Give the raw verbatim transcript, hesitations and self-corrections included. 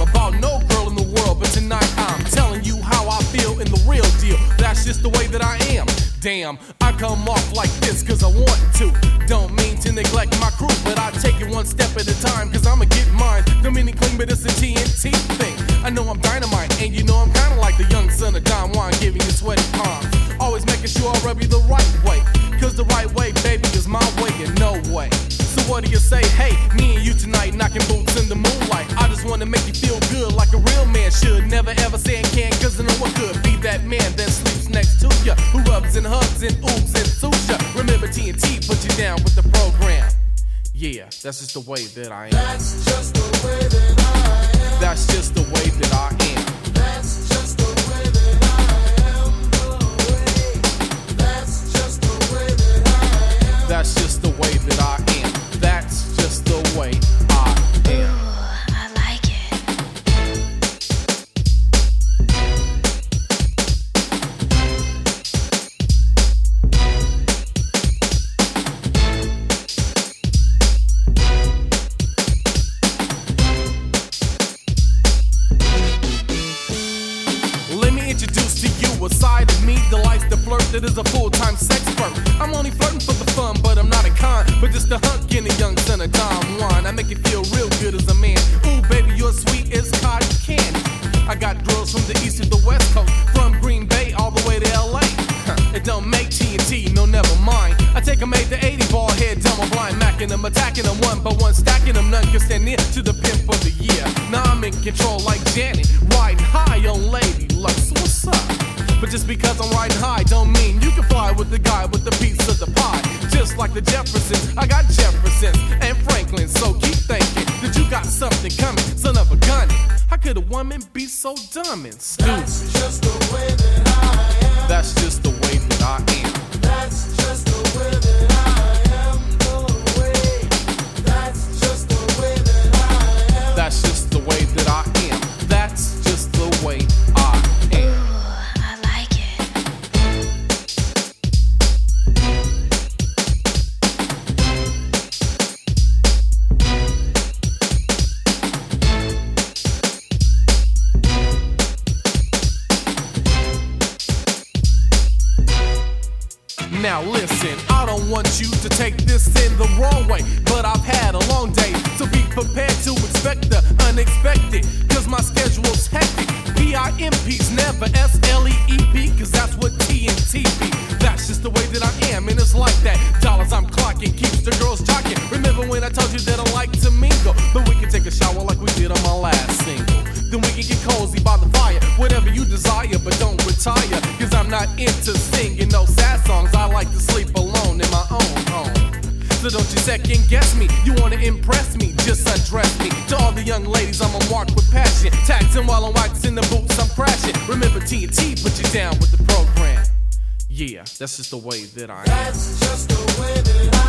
about no girl in the world, but tonight I'm telling you how I feel in the real deal. That's just the way that I am. Damn, I come off like this cause I want to. Don't mean to neglect my crew, but I take it one step at a time cause I'ma get mine. Don't mean to cling, but it's a T N T thing. I know I'm dynamite, and you know I'm kinda like the young son of Don Juan, giving you sweaty palms. Always making sure I rub you the right way, cause the right way, baby, is my way and no way. So what do you say? Hey, me and you tonight, knocking boots in the moonlight. I just wanna make you feel good like a real man should. Never ever say I can't, cause I know I could be that man that sleeps next to ya, who rubs and hugs and oohs and suits ya. Remember T N T put you down with the program. Yeah, that's just the way that I am. That's just the way that I am. That's just the way that I am. That's just the way that I am. Oh, wait. That's just the way that I am. That's just the way that I am. That's just the way I am. Ooh, I like it. Let me introduce to you a side of me that likes to flirt, that is a full-time sexpert. I'm only flirting for the fun, but I'm not a con, but just a hunk in a young son of Don Juan. I make you feel real good as a man. Ooh, baby, you're sweet as cotton candy. I got girls from the east to the west coast, from Green Bay all the way to L A. Huh, it don't make T N T, no, never mind. I take them eight to eighty, ball head, dumb or blind, macking them, attacking them one by one, stacking them, none can stand near to the pimp of the year. Now I'm in control like Janet, riding high on Lady Luck. So what's up? But just because I'm riding high don't mean you can fly with the guy with the piece of the pie. Just like the Jeffersons, I got Jeffersons and Franklin, so keep thinking that you got something coming, son of a gun. How could a woman be so dumb and stupid? That's just the way that I am. That's just the way that I am. That's just the way that I am. Oh, wait. That's just the way that I am. That's just the way that I am. That's just the way I am. Ooh, I like it. Now listen, I don't want you to take this in the wrong way, but I've had a long day, so be prepared to expect the unexpected, cause my schedule's hectic. P I M P's never S L E E P, cause that's what T N T be. That's just the way that I am, and it's like that. Dollars I'm clocking keeps the girls jocking. Remember when I told you that I like to mingle, but we can take a shower like we did on my last single. Then we can get cozy by the fire, whatever you desire, but don't retire, cause I'm not into singing no sad songs. I like to sleep alone in my own home. So don't you second guess me, you wanna impress me, just undress me. To all the young ladies, I'm a mark with passion, taxing while I'm waxing the boots, I'm crashing. Remember T N T put you down with the program. Yeah, that's just the way that I am. That's just the way that I am.